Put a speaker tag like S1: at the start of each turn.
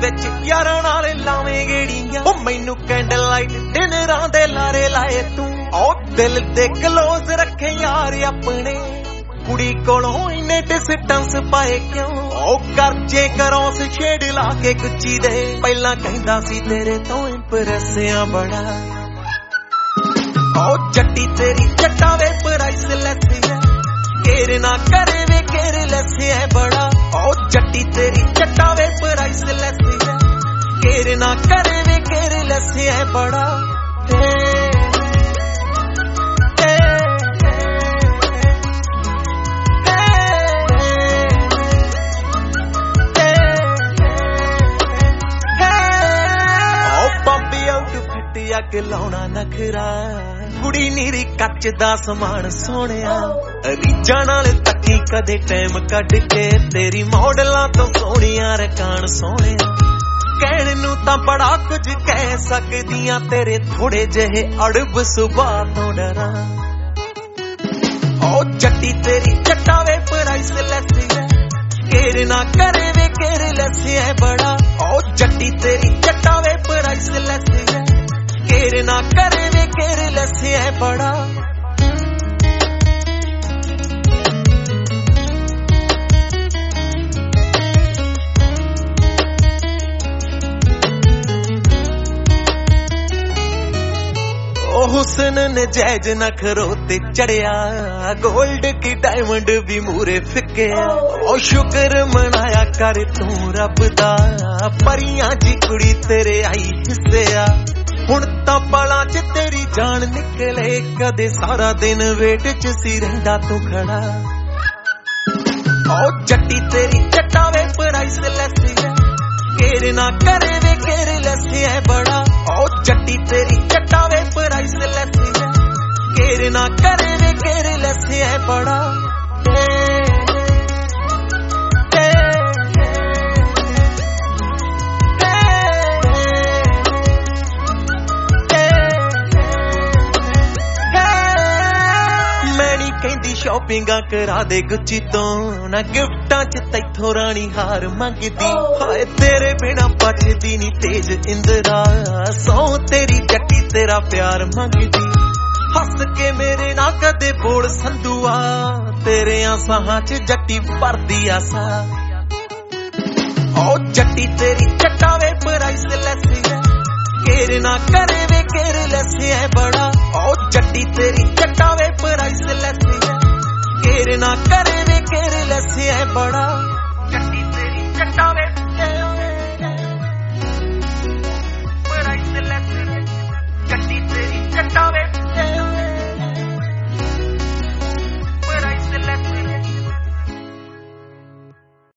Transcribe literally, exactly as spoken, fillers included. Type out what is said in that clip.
S1: विच यारां नाल लावें गेड़ियां ओ मैनू candle light डिनरां दे लारे लाए तू ओ दिल दे क्लोज रखे यार अपने कुड़ी कोलों इन्ने डिस्टेंस पाए क्यों ओ करजे क्रॉस शेड ला के गुच्ची दे पहला कहंदा सी तेरे तो इंप्रेस आ बड़ा ओ जट्टी तेरी जट्टा वे प्राइसलेस है केर ना करे वे केयरलेस है बड़ा ओ जट्टी तेरी जट्टा वे प्राइसलेस है केर ना करे वे केयरलेस है बड़ा अग लाउणा नखरा कुड़ी नीरी कच दा समान सोहणिया रीझां नाल तक्की कदे टाइम कढ के तेरी मॉडलां तो सोहणिया रकान सोहणिया कहण नूं तां बड़ा कुछ कह सकदियां तेरे थोड़े जहे अड़ब सुभाअ तो डरां ओ जट्टी तेरी जट्टा वे प्राइसलेस है केर ना करे वे केयरलेस है बड़ा ओ जट्टी तेरी जट्टा वे प्राइसलेस है केर ना करे वे केयरलेस है बड़ा ओ हुसन ने जैज नखरो ते चढ़िया गोल्ड की डायमंड भी मूरे फिके ओ शुक्र मनाया कर तू रब दा परियां जी कुड़ी तेरे आई हिस्से आ हुण तां पलां च तेरी जान निकले कदे सारा दिन वेट च सी रहिंदा तू खड़ा ओ जट्टी तेरी जट्टा वे प्राइसलेस है केर ना करे वे केयरलेस है बड़ा ओ जट्टी तेरी जट्टा वे प्राइसलेस है केर ना करे वे केयरलेस है बड़ा कहंदी शॉपिंगा करा दे गुच्ची तो ना गिफ्टां च तैथों रानी हार मंगदी हाय तेरे बिना पचदी नी तेज इंदरा सौ तेरी जट्टी तेरा प्यार मंगदी हस के मेरे ना कदे बोल संधुआ तेरे आसां च जट्टी भरदी आसा ओ जट्टी तेरी जट्टा वे प्राइसलेस है केर ना करे वे केयरलेस है बड़ा ओ जट्टी तेरी जट्टा वे प्राइसलेस है केर ना करे वे केयरलेस है बड़ा जट्टी तेरी जट्टा वे